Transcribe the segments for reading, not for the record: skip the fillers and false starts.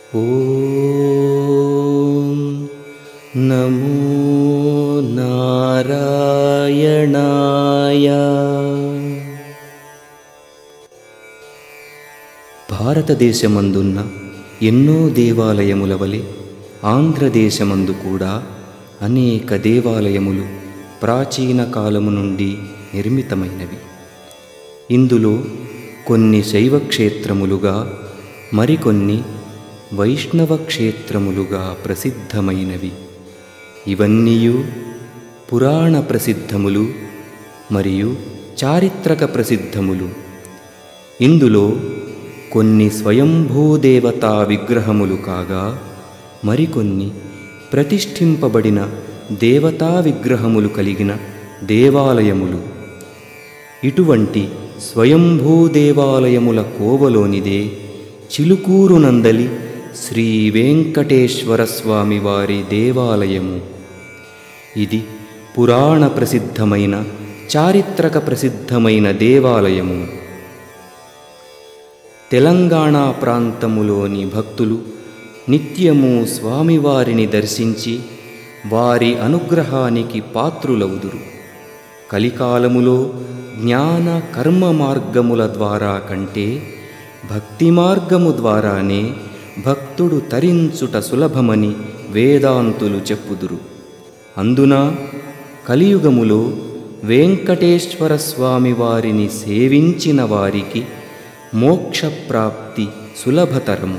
ఓం నమో నారాయణాయ. భారతదేశమందున్న ఎన్నో దేవాలయముల వలె ఆంధ్రదేశమందు కూడా అనేక దేవాలయములు ప్రాచీన కాలము నుండి నిర్మితమైనవి. ఇందులో కొన్ని శైవ క్షేత్రములుగా, మరికొన్ని వైష్ణవ క్షేత్రములుగా ప్రసిద్ధమైనవి. ఇవన్నీయు పురాణ ప్రసిద్ధములు మరియు చారిత్రక ప్రసిద్ధములు. ఇందులో కొన్ని స్వయంభూదేవతా విగ్రహములు కాగా, మరికొన్ని ప్రతిష్ఠింపబడిన దేవతా విగ్రహములు కలిగిన దేవాలయములు. ఇటువంటి స్వయంభూదేవాలయముల కోవలోనిదే చిలుకూరు నందలి శ్రీ వెంకటేశ్వర స్వామి వారి దేవాలయము. ఇది పురాణ ప్రసిద్ధమైన, చారిత్రక ప్రసిద్ధమైన దేవాలయము. తెలంగాణ ప్రాంతములోని భక్తులు నిత్యము స్వామివారిని దర్శించి వారి అనుగ్రహానికి పాత్రులవుదురు. కలికాలములో జ్ఞాన కర్మ మార్గముల ద్వారా కంటే భక్తి మార్గము ద్వారానే భక్తుడు తరించుట సులభమని వేదాంతులు చెప్పుదురు. అందున కలియుగములో వెంకటేశ్వర స్వామి వారిని సేవించిన వారికి మోక్షప్రాప్తి సులభతరము.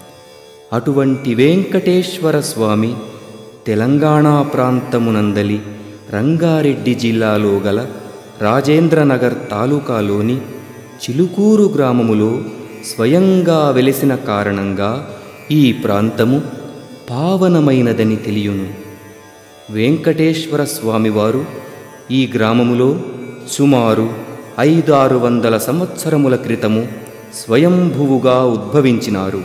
అటువంటి వెంకటేశ్వర స్వామి తెలంగాణ ప్రాంతమునందలి రంగారెడ్డి జిల్లాలో గల రాజేంద్రనగర్ తాలూకాలోని చిలుకూరు గ్రామములో స్వయంగా వెలిసిన కారణంగా ఈ ప్రాంతము పావనమైనదని తెలియును. వెంకటేశ్వర స్వామివారు ఈ గ్రామములో సుమారు 500-600 సంవత్సరముల క్రితము స్వయంభువుగా ఉద్భవించినారు.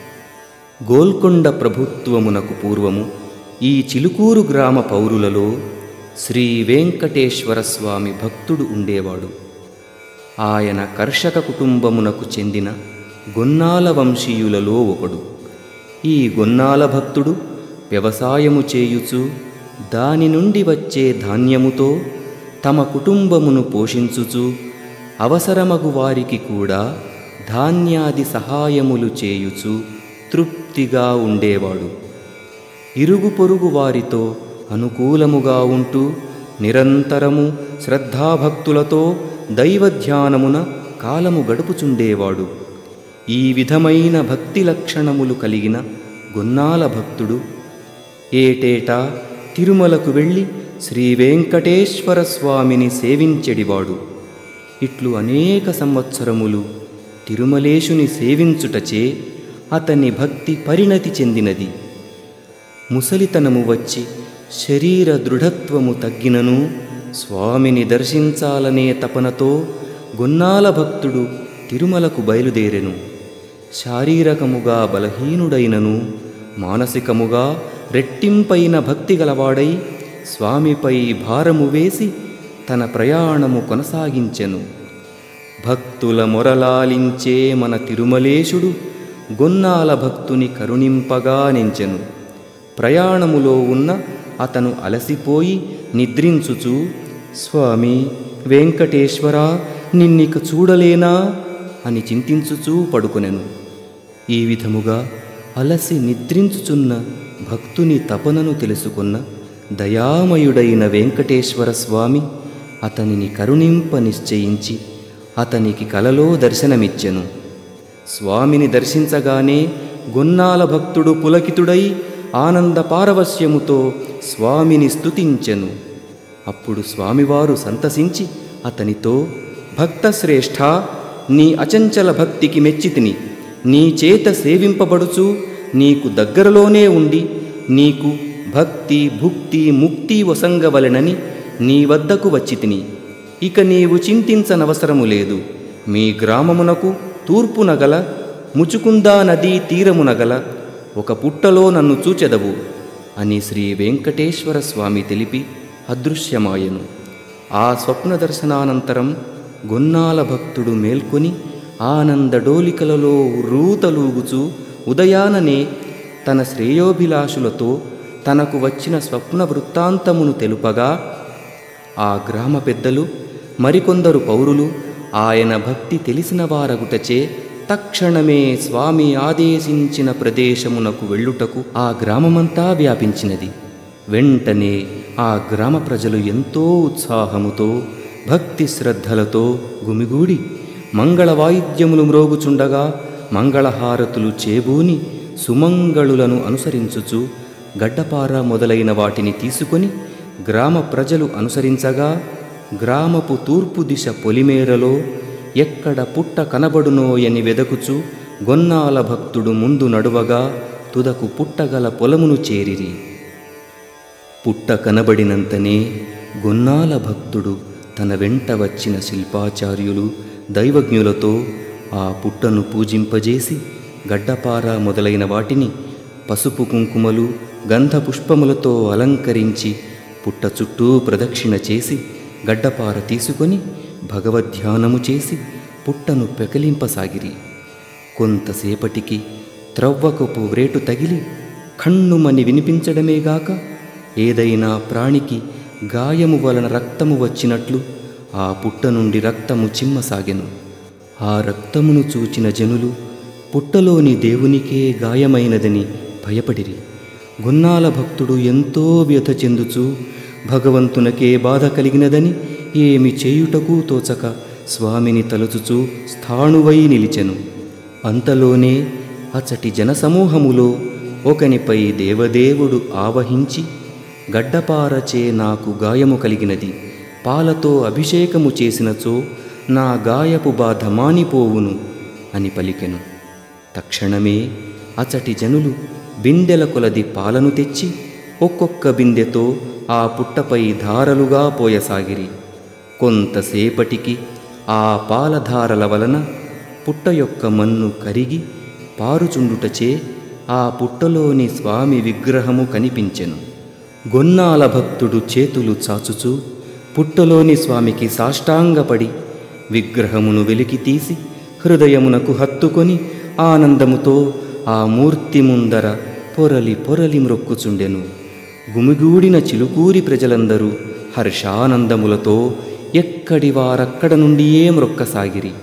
గోల్కొండ ప్రభుత్వమునకు పూర్వము ఈ చిలుకూరు గ్రామ పౌరులలో శ్రీ వెంకటేశ్వర స్వామి భక్తుడు ఉండేవాడు. ఆయన కర్షక కుటుంబమునకు చెందిన గొన్నాల వంశీయులలో ఒకడు. ఈ గొన్నాల భక్తుడు వ్యవసాయము చేయుచు దాని నుండి వచ్చే ధాన్యముతో తమ కుటుంబమును పోషించుచు అవసరమగు వారికి కూడా ధాన్యాది సహాయములు చేయుచు తృప్తిగా ఉండేవాడు. ఇరుగు పొరుగు వారితో అనుకూలముగా ఉంటూ నిరంతరము శ్రద్ధాభక్తులతో దైవధ్యానమున కాలము గడుపుచుండేవాడు. ఈ విధమైన భక్తి లక్షణములు కలిగిన గొన్నాల భక్తుడు ఏటేటా తిరుమలకు వెళ్ళి శ్రీ వెంకటేశ్వర స్వామిని సేవించెడివాడు. ఇట్లు అనేక సంవత్సరములు తిరుమలేశుని సేవించుటచే అతని భక్తి పరిణతి చెందినది. ముసలితనము వచ్చి శరీర దృఢత్వము తగ్గినను స్వామిని దర్శించాలనే తపనతో గొన్నాల భక్తుడు తిరుమలకు బయలుదేరెను. శారీరకముగా బలహీనుడైనను మానసికముగా రెట్టింపైన భక్తి గలవాడై స్వామిపై భారము వేసి తన ప్రయాణము కొనసాగించెను. భక్తుల మొరలాలించే మన తిరుమలేశుడు గొన్నాల భక్తుని కరుణింపగా నించెను. ప్రయాణములో ఉన్న అతను అలసిపోయి నిద్రించుచు, స్వామి వెంకటేశ్వర, నిన్నిక చూడలేనా అని చింతించుచూ పడుకొనెను. ఈ విధముగా అలసి నిద్రించుచున్న భక్తుని తపనను తెలుసుకున్న దయామయుడైన వెంకటేశ్వర స్వామి అతనిని కరుణింప నిశ్చయించి అతనికి కలలో దర్శనమిచ్చెను. స్వామిని దర్శించగానే గొన్నాల భక్తుడు పులకితుడై ఆనంద పారవశ్యముతో స్వామిని స్తుతించెను. అప్పుడు స్వామివారు సంతసించి అతనితో, భక్తశ్రేష్ఠ, నీ అచంచల భక్తికి మెచ్చితిని. నీ చేత సేవింపబడుచు నీకు దగ్గరలోనే ఉండి నీకు భక్తి, భుక్తి, ముక్తి వసంగవలెనని నీ వద్దకు వచ్చితిని. ఇక నీవు చింతించనవసరము లేదు. మీ గ్రామమునకు తూర్పున గల ముచుకుందా నదీ తీరమున గల ఒక పుట్టలో నన్ను చూచెదవు అని శ్రీ వెంకటేశ్వర స్వామి తెలిపి అదృశ్యమాయెను. ఆ స్వప్న దర్శనానంతరం గొన్నాల భక్తుడు మేల్కొని ఆనంద డోలికలలో రూతలూగుచూ ఉదయాననే తన శ్రేయోభిలాషులతో తనకు వచ్చిన స్వప్న వృత్తాంతమును తెలుపగా ఆ గ్రామ పెద్దలు మరికొందరు పౌరులు ఆయన భక్తి తెలిసిన వారగుటచే తక్షణమే స్వామి ఆదేశించిన ప్రదేశమునకు వెళ్ళుటకు ఆ గ్రామమంతా వ్యాపించినది. వెంటనే ఆ గ్రామ ప్రజలు ఎంతో ఉత్సాహముతో భక్తి శ్రద్ధలతో గుమిగూడి మంగళవాయిద్యములు మ్రోగుచుండగా మంగళహారతులు చేబూని సుమంగళులను అనుసరించుచు గడ్డపార మొదలైన వాటిని తీసుకొని గ్రామ ప్రజలు అనుసరించగా గ్రామపు తూర్పు దిశ పొలిమేరలో ఎక్కడ పుట్ట కనబడునోయని వెదకుచు గొన్నాల భక్తుడు ముందు నడువగా తుదకు పుట్టగల పొలమును చేరిరి. పుట్ట కనబడినంతనే గొన్నాల భక్తుడు తన వెంట వచ్చిన శిల్పాచార్యులు దైవజ్ఞులతో ఆ పుట్టను పూజింపజేసి గడ్డపార మొదలైన వాటిని పసుపు కుంకుమలు గంధ పుష్పములతో అలంకరించి పుట్ట చుట్టూ ప్రదక్షిణ చేసి గడ్డపార తీసుకొని భగవద్ధ్యానము చేసి పుట్టను పెకలింపసాగిరి. కొంతసేపటికి త్రవ్వకపు వ్రేటు తగిలి ఖణ్ణుమని వినిపించడమేగాక ఏదైనా ప్రాణికి గాయము వలన రక్తము వచ్చినట్లు ఆ పుట్ట నుండి రక్తము చిమ్మసాగెను. ఆ రక్తమును చూచిన జనులు పుట్టలోని దేవునికే గాయమైనదని భయపడిరి. గొన్నాల భక్తుడు ఎంతో వ్యథ చెందుచూ భగవంతునకే బాధ కలిగినదని ఏమి చేయుటకు తోచక స్వామిని తలుచుచూ స్థాణువై నిలిచెను. అంతలోనే అచటి జనసమూహములో ఒకనిపై దేవదేవుడు ఆవహించి, గడ్డపారచే నాకు గాయము కలిగినది, పాలతో అభిషేకము చేసినచో నా గాయపు బాధ మానిపోవును అని పలికెను. తక్షణమే అచటి జనులు బిందెల కొలది పాలను తెచ్చి ఒక్కొక్క బిందెతో ఆ పుట్టపై ధారలుగా పోయసాగిరి. కొంతసేపటికి ఆ పాలధారల వలన పుట్ట యొక్క మన్ను కరిగి పారుచుండుటచే ఆ పుట్టలోని స్వామి విగ్రహము కనిపించెను. గొన్నాల భక్తుడు చేతులు చాచుచూ పుట్టలోని స్వామికి సాష్టాంగపడి విగ్రహమును వెలికి తీసి హృదయమునకు హత్తుకొని ఆనందముతో ఆ మూర్తి ముందర పొరలి పొరలి మ్రొక్కుచుండెను. గుమిగూడిన చిలుకూరి ప్రజలందరూ హర్షానందములతో ఎక్కడి వారక్కడ నుండియే మ్రొక్కసాగిరి.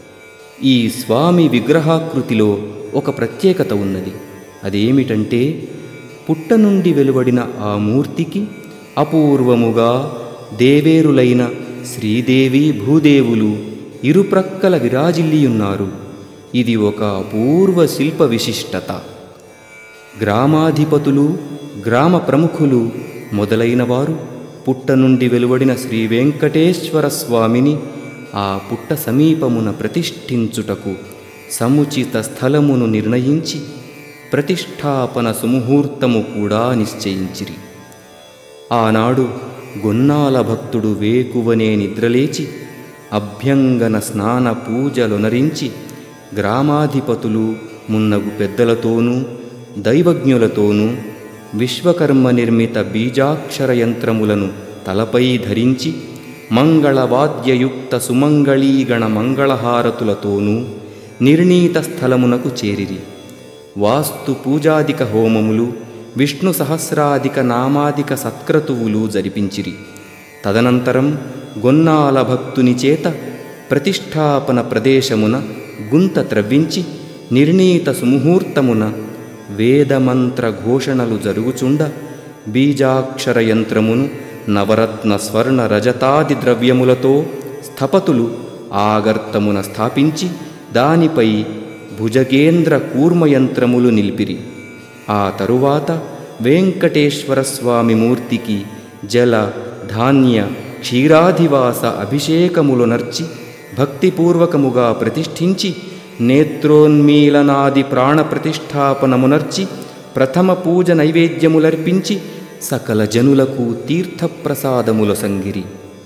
ఈ స్వామి విగ్రహాకృతిలో ఒక ప్రత్యేకత ఉన్నది. అదేమిటంటే పుట్ట నుండి వెలువడిన ఆ మూర్తికి అపూర్వముగా దేవేరులైన శ్రీదేవి భూదేవులు ఇరుప్రక్కల విరాజిల్లియున్నారు. ఇది ఒక అపూర్వ శిల్ప విశిష్టత. గ్రామాధిపతులు, గ్రామ ప్రముఖులు మొదలైన వారు పుట్ట నుండి వెలువడిన శ్రీ వెంకటేశ్వర స్వామిని ఆ పుట్ట సమీపమున ప్రతిష్ఠించుటకు సముచిత స్థలమును నిర్ణయించి ప్రతిష్ఠాపన సుముహూర్తము కూడా నిశ్చయించిరి. ఆనాడు గొన్నాల భక్తుడు వేకువనే నిద్రలేచి అభ్యంగన స్నాన పూజలొనరించి గ్రామాధిపతులు మున్నగు పెద్దలతోనూ దైవజ్ఞులతోనూ విశ్వకర్మ నిర్మిత బీజాక్షర యంత్రములను తలపై ధరించి మంగళవాద్యయుక్త సుమంగళీగణ మంగళహారతులతోనూ నిర్ణీత స్థలమునకు చేరిరి. వాస్తు పూజాదిక హోమములు, విష్ణు సహస్రాధిక నామాదిక సత్క్రతువులు జరిపించిరి. తదనంతరం గొన్నాల భక్తుని చేత ప్రతిష్ఠాపన ప్రదేశమున గుంత త్రవ్వించి నిర్ణీత సుముహూర్తమున వేదమంత్ర ఘోషణలు జరుగుచుండ బీజాక్షర యంత్రమును నవరత్న స్వర్ణ రజతాది ద్రవ్యములతో స్థపతులు ఆగర్తమున స్థాపించి దానిపై భుజగేంద్ర కూర్మయంత్రములు నిలిపిరి. ఆ తరువాత వెంకటేశ్వర స్వామి మూర్తికి జల ధాన్య క్షీరాధివాస అభిషేకములొనర్చి భక్తిపూర్వకముగా ప్రతిష్ఠించి నేత్రోన్మీలనాది ప్రాణ ప్రతిష్ఠాపనమునర్చి ప్రథమ పూజ నైవేద్యములర్పించి సకల జనులకు తీర్థప్రసాదముల సంగిరి.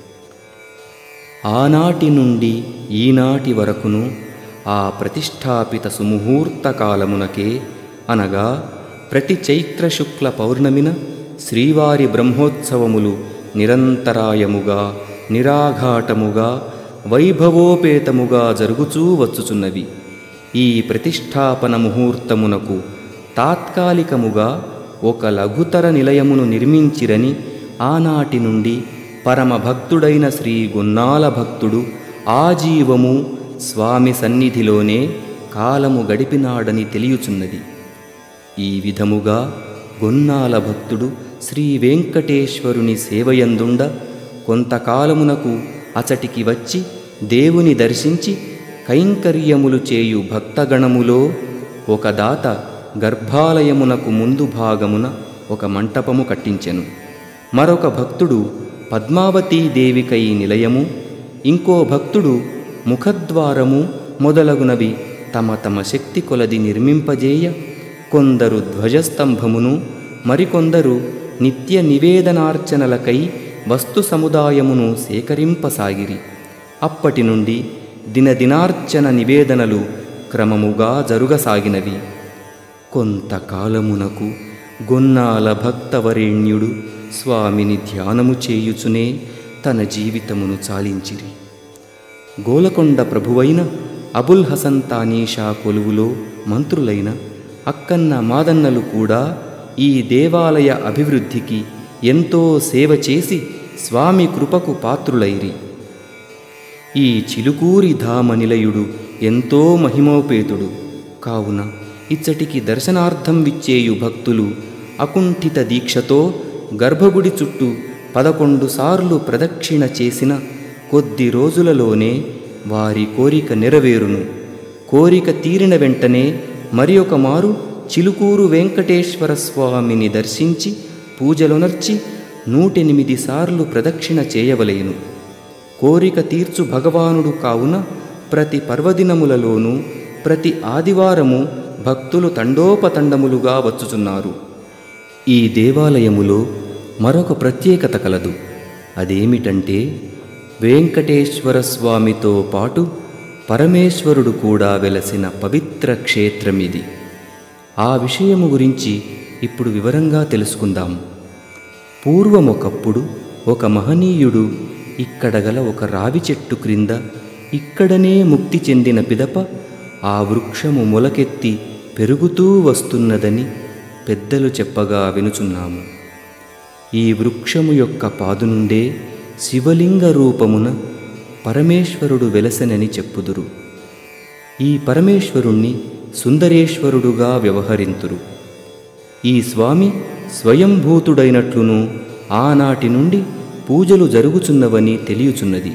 ఆనాటి నుండి ఈనాటి వరకును ఆ ప్రతిష్టాపిత సుముహూర్త కాలమునకే అనగా ప్రతి చైత్ర శుక్ల పౌర్ణమిన శ్రీవారి బ్రహ్మోత్సవములు నిరంతరాయముగా నిరాఘాటముగా వైభవోపేతముగా జరుగుచూ వచ్చుచున్నవి. ఈ ప్రతిష్టాపన ముహూర్తమునకు తాత్కాలికముగా ఒక లఘుతర నిలయమును నిర్మించిరని ఆనాటి నుండి పరమభక్తుడైన శ్రీ గున్నాల భక్తుడు ఆజీవము స్వామి సన్నిధిలోనే కాలము గడిపినాడని తెలియుచున్నది. ఈ విధముగా గున్నాల భక్తుడు శ్రీ వెంకటేశ్వరుని సేవయందుండ కొంతకాలమునకు అచటికి వచ్చి దేవుని దర్శించి కైంకర్యములు చేయు భక్తగణములో ఒక దాత గర్భాలయమునకు ముందు భాగమున ఒక మంటపము కట్టించెను. మరొక భక్తుడు పద్మావతీదేవికై నిలయము, ఇంకో భక్తుడు ముఖద్వారము మొదలగునవి తమ తమ శక్తి కొలది నిర్మింపజేయ, కొందరు ధ్వజస్తంభమును, మరికొందరు నిత్య నివేదనార్చనలకై వస్తు సముదాయమును సేకరింపసాగిరి. అప్పటి నుండి దినదినార్చన నివేదనలు క్రమముగా జరుగసాగినవి. కొంతకాలమునకు గొన్నాల భక్తవరేణ్యుడు స్వామిని ధ్యానము చేయుచునే తన జీవితమును చాలించిరి. గోలకొండ ప్రభువైన అబుల్ హసన్ తానీషా కొలువులో మంత్రులైన అక్కన్న మాదన్నలు కూడా ఈ దేవాలయ అభివృద్ధికి ఎంతో సేవ చేసి స్వామి కృపకు పాత్రులైరి. ఈ చిలుకూరి ధామ నిలయుడు ఎంతో మహిమోపేతుడు కావున ఇచ్చటికి దర్శనార్థం విచ్చేయు భక్తులు అకుంఠిత దీక్షతో గర్భగుడి చుట్టూ 11 సార్లు ప్రదక్షిణ చేసిన కొద్ది రోజులలోనే వారి కోరిక నెరవేరును. కోరిక తీరిన వెంటనే మరి ఒక మారు చిలుకూరు వెంకటేశ్వర స్వామిని దర్శించి పూజలొనర్చి 108 సార్లు ప్రదక్షిణ చేయవలేను. కోరిక తీర్చు భగవానుడు కావున ప్రతి పర్వదినములలోనూ ప్రతి ఆదివారము భక్తులు తండోపతండములుగా వచ్చుచున్నారు. ఈ దేవాలయములో మరొక ప్రత్యేకత కలదు. అదేమిటంటే వెంకటేశ్వర స్వామితో పాటు పరమేశ్వరుడు కూడా వెలసిన పవిత్ర క్షేత్రమిది. ఆ విషయము గురించి ఇప్పుడు వివరంగా తెలుసుకుందాం. పూర్వమొకప్పుడు ఒక మహనీయుడు ఇక్కడ గల ఒక రావి చెట్టు క్రింద ఇక్కడనే ముక్తి చెందిన పిదప ఆ వృక్షము మొలకెత్తి పెరుగుతూ వస్తున్నదని పెద్దలు చెప్పగా వినుచున్నాము. ఈ వృక్షము యొక్క పాదు నుండే శివలింగ రూపమున పరమేశ్వరుడు వెలసెనని చెప్పుదురు. ఈ పరమేశ్వరుణ్ణి సుందరేశ్వరుడుగా వ్యవహరింతురు. ఈ స్వామి స్వయంభూతుడైనట్లును ఆనాటి నుండి పూజలు జరుగుచున్నవని తెలియుచున్నది.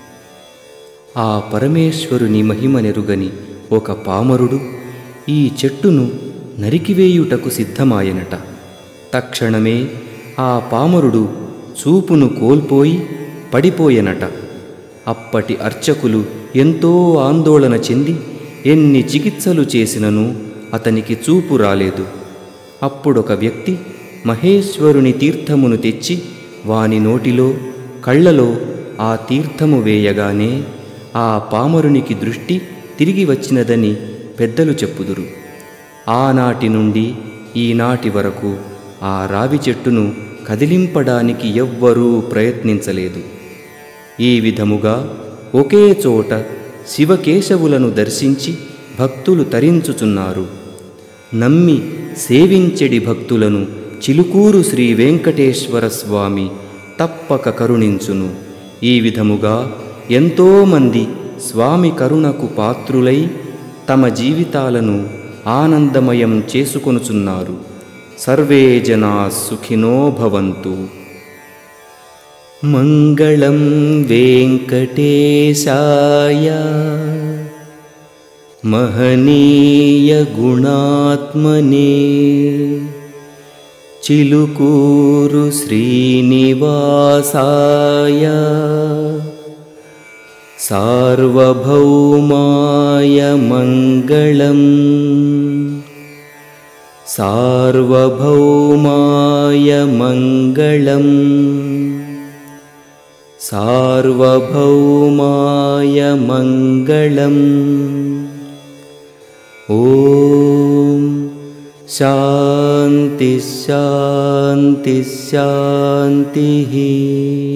ఆ పరమేశ్వరుని మహిమనెరుగని ఒక పామరుడు ఈ చెట్టును నరికివేయుటకు సిద్ధమాయనట. తక్షణమే ఆ పామరుడు చూపును కోల్పోయి పడిపోయెనట. అప్పటి అర్చకులు ఎంతో ఆందోళన చెంది ఎన్ని చికిత్సలు చేసినను అతనికి చూపు రాలేదు. అప్పుడొక వ్యక్తి మహేశ్వరుని తీర్థమును తెచ్చి వాని నోటిలో కళ్ళలో ఆ తీర్థము వేయగానే ఆ పామరునికి దృష్టి తిరిగి వచ్చినదని పెద్దలు చెప్పుదురు. ఆనాటి నుండి ఈనాటి వరకు ఆ రావి చెట్టును కదిలింపడానికి ఎవ్వరూ ప్రయత్నించలేదు. ఈ విధముగా ఒకే చోట శివకేశవులను దర్శించి భక్తులు తరించుచున్నారు. నమ్మి సేవించెడి భక్తులను చిలుకూరు శ్రీ వెంకటేశ్వర స్వామి తప్పక కరుణించును. ఈ విధముగా ఎంతోమంది స్వామి కరుణకు పాత్రులై తమ జీవితాలను ఆనందమయం చేసుకొనుచున్నారు. సర్వే జనా సుఖినో భవంతు. మంగళం వెంకటేశాయ మహనీయ గుణాత్మనే చిలుకూరు శ్రీనివాసాయ సార్వభౌమాయ మంగళం సార్వభౌమాయ మంగళం సార్వభౌమాయ మంగళం. ఓం శాంతి శాంతి శాంతి.